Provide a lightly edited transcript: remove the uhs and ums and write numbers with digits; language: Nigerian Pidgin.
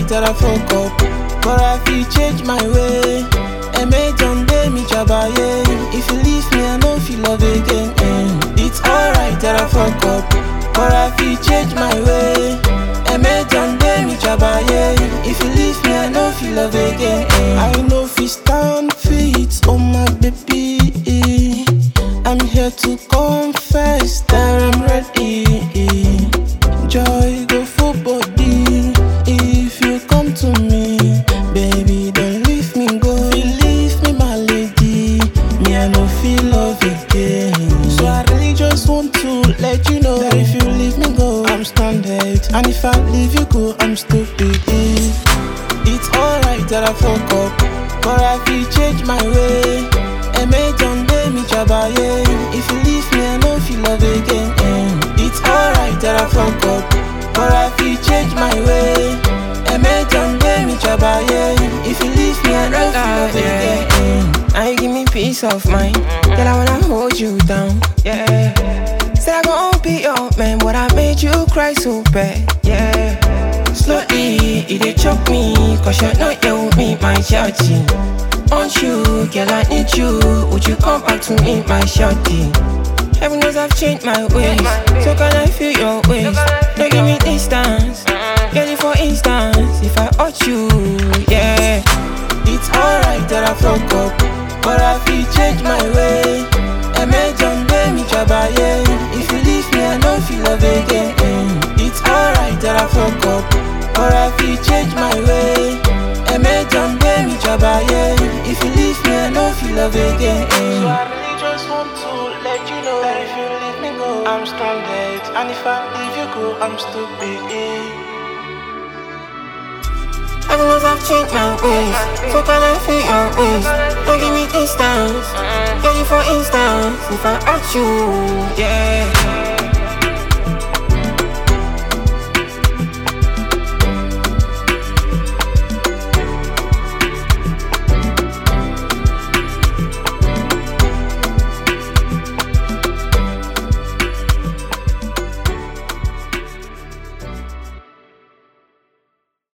that I fuck up, but I feel change my way. And make on day me jabaye. If you leave me, I know feel love again. It's alright that I fuck up, but I feel change my way. And make on day me jabaye. If you leave me, I know feel love again. I know if you stand feet on my baby. I'm here to confess that I'm ready. Joy go full body if you come to me, baby. Don't leave me go. If you leave me, my lady, me I no feel love again. So I really just want to let you know that if you leave me go, I'm stranded, and if I leave you go, I'm stupid. It's alright that I fuck up, but I feel change my way. And make on day me jabaye. If you leave me, I know feel love again. It's alright that I fuck up, but I feel change my way. And make on day me jabaye. If you leave me, I know feel love again. Now you give me peace of mind. Girl, I wanna hold you down. Yeah. Said I gon' be your man, but I made you cry so bad. Yeah. Slowly, it dey choke me, cause you're not here with me, my shawty. Want you, girl, I need you. Would you come back to me, my shawty? Heaven knows I've changed my ways, so can I feel your ways? Don't give me distance, get it for instance. If I hurt you, yeah. It's alright that I fuck up, but I feel change my way. And make on day me jabaye. If you leave me, I know feel love again. It's alright that I fuck up, but I feel change my way. And make on day me jabaye. If you leave me, I know feel love again. So I really just want to let you know that if you leave me go, I'm stranded, and if I leave you go, I'm stupid. Heaven knows I've changed my ways, so can I feel your ways? Don't give me distance, get it for instance. If I hurt you, yeah.